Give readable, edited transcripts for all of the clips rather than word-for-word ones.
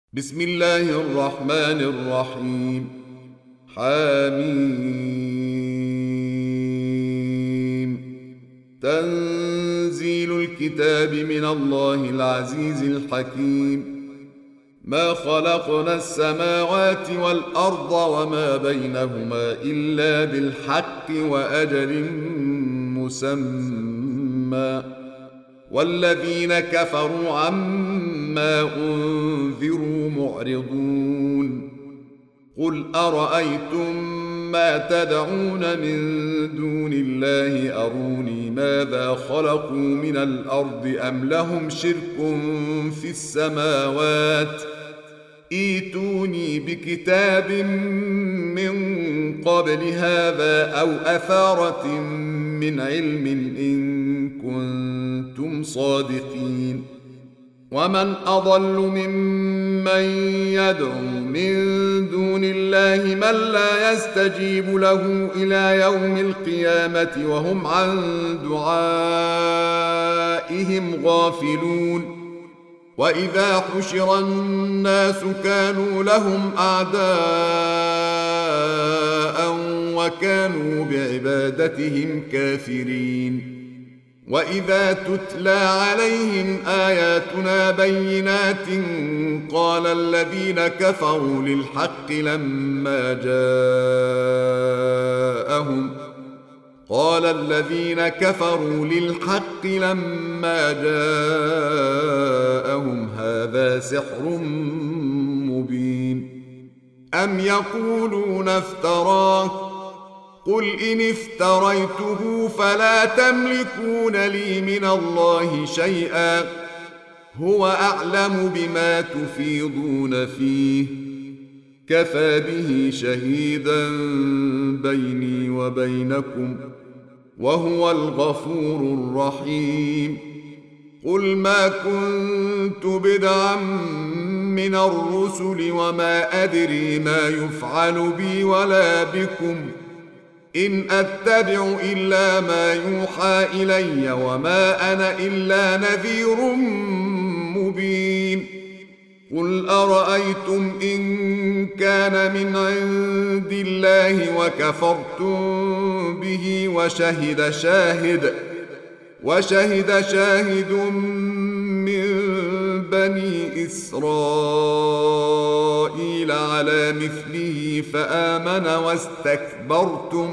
بسم الله الرحمن الرحيم. حميم. تنزيل الكتاب من الله العزيز الحكيم. ما خلقنا السماوات والأرض وما بينهما إلا بالحق وأجل مسمى، والذين كفروا عما أنذروا معرضون. قل أرأيتم ما تدعون من دون الله أروني ماذا خلقوا من الأرض أم لهم شرك في السماوات؟ ائتوني بكتاب من قبل هذا أو أثارة من علم إن كنتم صادقين. ومن أضل ممن يدعو من دون الله من لا يستجيب له إلى يوم القيامة وهم عن دعائهم غافلون. وإذا حشر الناس كانوا لهم أعداء وكانوا بعبادتهم كافرين. وإذا تتلى عليهم آياتنا بينات قال الذين كفروا للحق لما جاءهم هذا سحر مبين. أم يقولون افتراه؟ قل إن افتريته فلا تملكون لي من الله شيئا، هو أعلم بما تفيضون فيه، كفى به شهيدا بيني وبينكم، وهو الغفور الرحيم. قل ما كنت بدعا من الرسل وما أدري ما يفعل بي ولا بكم، إن أتبع إلا ما يوحى إلي وما أنا إلا نذير مبين. قل أرأيتم إن كان من عند الله وكفرتم به وشهد شاهد من بني إسرائيل على مثله فآمن واستكبرتم،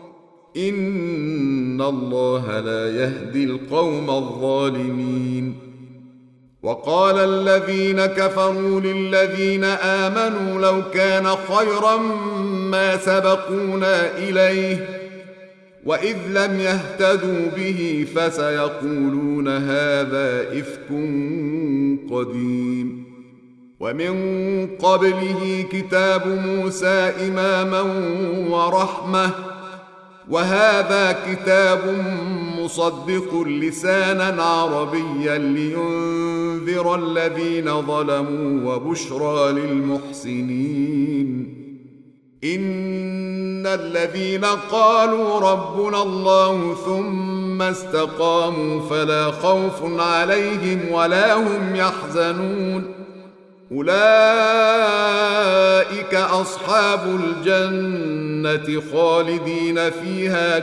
إن الله لا يهدي القوم الظالمين. وقال الذين كفروا للذين آمنوا لو كان خيرا ما سبقونا إليه، وإذ لم يهتدوا به فسيقولون هذا إفك قديم. ومن قبله كتاب موسى إماما ورحمة، وهذا كتاب مصدق لسانا عربيا لينذر الذين ظلموا وبشرى للمحسنين. إن الذين قالوا ربنا الله ثم استقاموا فلا خوف عليهم ولا هم يحزنون، أولئك أصحاب الجنة خالدين فيها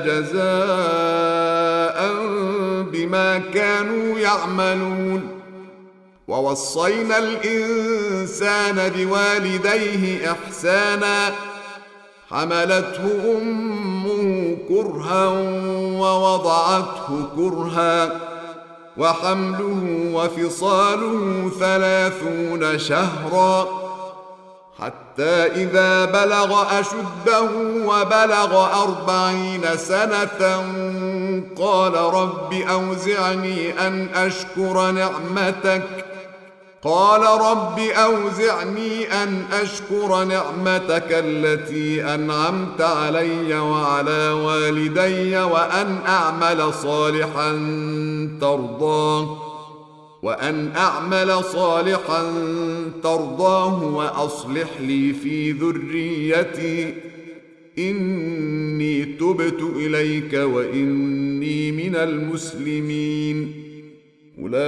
جزاء بما كانوا يعملون. ووصينا الإنسان بوالديه إحسانا، حملته أمه كرها ووضعته كرها، وحمله وفصاله 30 شهرا، حتى إذا بلغ أشده وبلغ 40 سنة قال رب أوزعني أن أشكر نعمتك التي أنعمت علي وعلى والدي وأن أعمل صالحا ترضاه وأصلح لي في ذريتي إني تبت إليك وإني من المسلمين. أولئك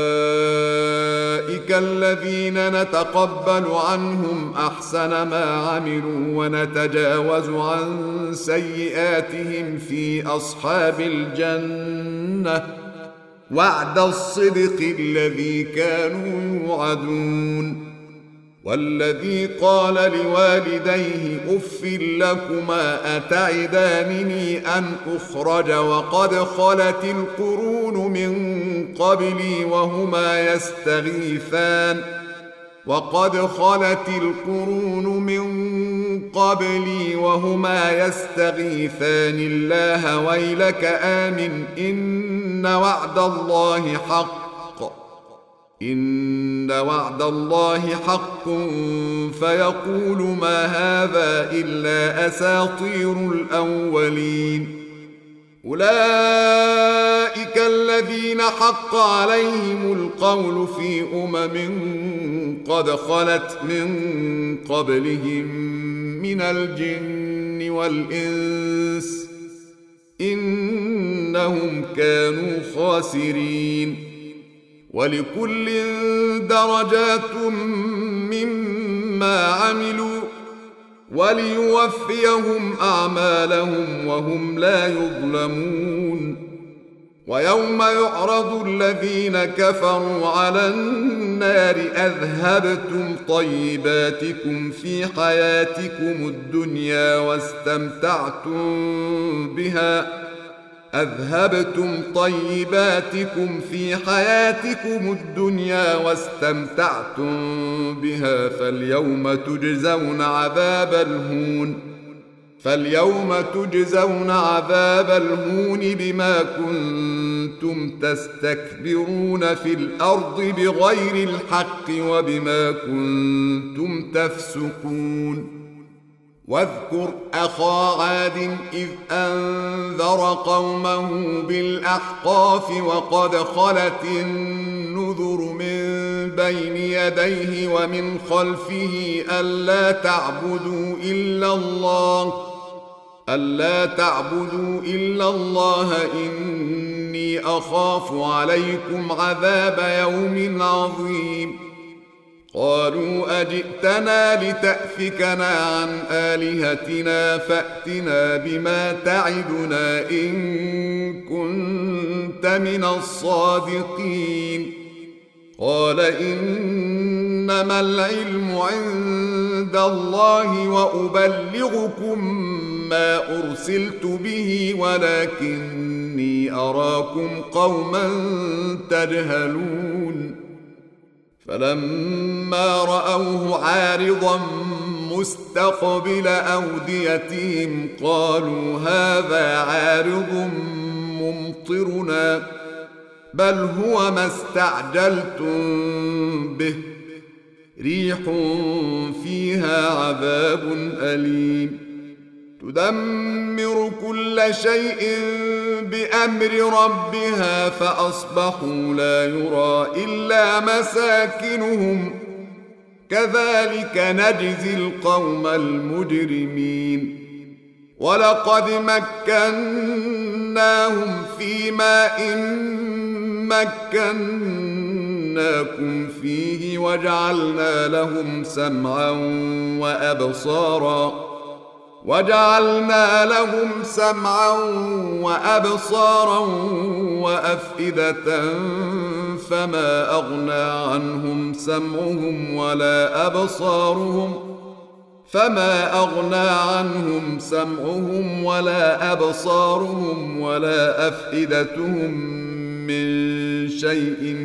الذين نتقبل عنهم أحسن ما عملوا ونتجاوز عن سيئاتهم في أصحاب الجنة وعد الصدق الذي كانوا يوعدون. والذي قال لوالديه أف لكما أتعدانني أن أخرج وقد خلت القرون من قبلي وهما يستغيثان الله ويلك آمن إن وعد الله حق فيقول ما هذا إلا أساطير الأولين. أولئك الذين حق عليهم القول في قد خلت من قبلهم من الجن والإنس إنهم كانوا خاسرين. ولكل درجات مما عملوا وليوفيهم أعمالهم وهم لا يظلمون. ويوم يعرض الذين كفروا على النار أذهبتم طيباتكم في حياتكم الدنيا واستمتعتم بها فاليوم تجزون عذاب الهون بما كنتم تستكبرون في الأرض بغير الحق وبما كنتم تفسقون. واذكر أخا عاد إذ أنذر قومه بالأحقاف وقد خلت النذر من بين يديه ومن خلفه ألا تعبدوا إلا الله إني أخاف عليكم عذاب يوم عظيم. قالوا أجئتنا لتأفكنا عن آلهتنا فأتنا بما تعدنا إن كنت من الصادقين. قال إنما العلم عند الله وأبلغكم ما أرسلت به ولكني أراكم قوما تجهلون. فلما رأوه عارضا مستقبل أوديتهم قالوا هذا عارض ممطرنا بل هو ما استعجلتم به ريح فيها عذاب أليم تدمر كل شيء بأمر ربها فأصبحوا لا يرى إلا مساكنهم كذلك نجزي القوم المجرمين. ولقد مكناهم في ماء مكناكم فيه وجعلنا لهم سمعا وأبصارا وأفئدة فما أغنى عنهم سمعهم ولا أبصارهم ولا أفئدتهم من شيء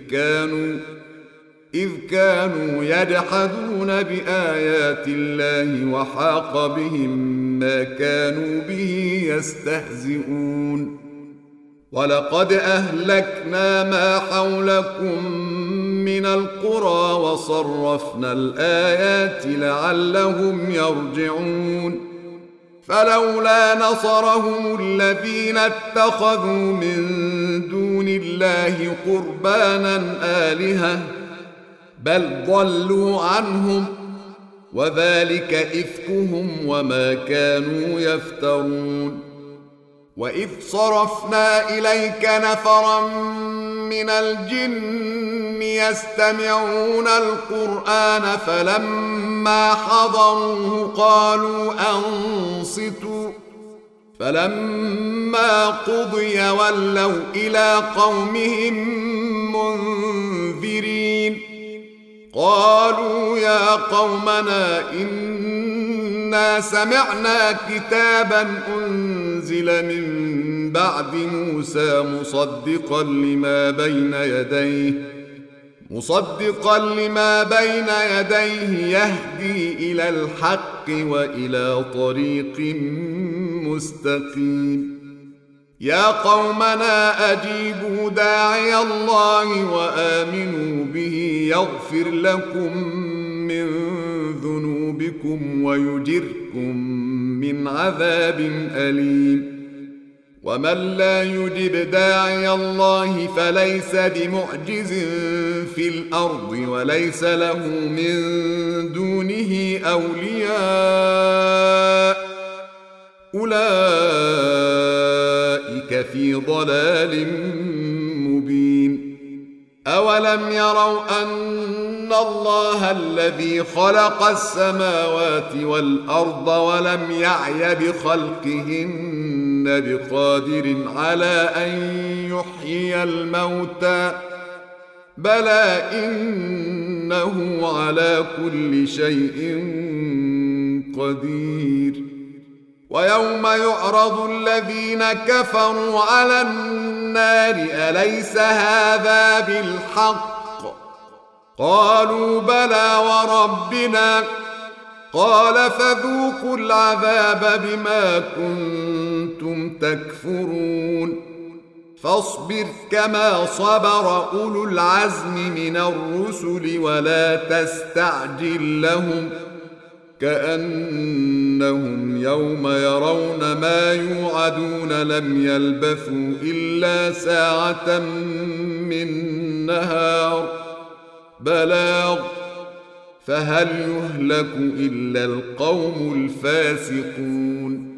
إذ كانوا يجحدون بآيات الله وحاق بهم ما كانوا به يستهزئون. ولقد أهلكنا ما حولكم من القرى وصرفنا الآيات لعلهم يرجعون. فلولا نصرهم الذين اتخذوا من دون الله قربانا آلهة بل ضلوا عنهم وذلك إفكهم وما كانوا يفترون. وإذ صرفنا إليك نفرا من الجن يستمعون القرآن فلما حضروه قالوا أنصتوا فلما قضي ولوا إلى قومهم منذرين قالوا يا قومنا إنا سمعنا كتابا أنزل من بعد موسى مصدقا لما بين يديه يهدي إلى الحق وإلى طريق مستقيم يا قومنا أجيبوا داعي الله وآمنوا به يغفر لكم من ذنوبكم ويجركم من عذاب أليم ومن لا يجب داعي الله فليس بمعجز في الأرض وليس له من دونه أولياء أولئك في ضلال مبين أولم يروا أن الله الذي خلق السماوات والأرض ولم يعي بخلقهن بقادر على أن يحيي الموتى بلى إنه على كل شيء قدير ويوم يعرض الذين كفروا على النار أليس هذا بالحق قالوا بلى وربنا قال فذوقوا العذاب بما كنتم تكفرون فاصبر كما صبر أولو العزم من الرسل ولا تستعجل لهم كأنهم يوم يرون ما يوعدون لم يلبثوا إلا ساعة من نهار بلاغ فهل يهلك إلا القوم الفاسقون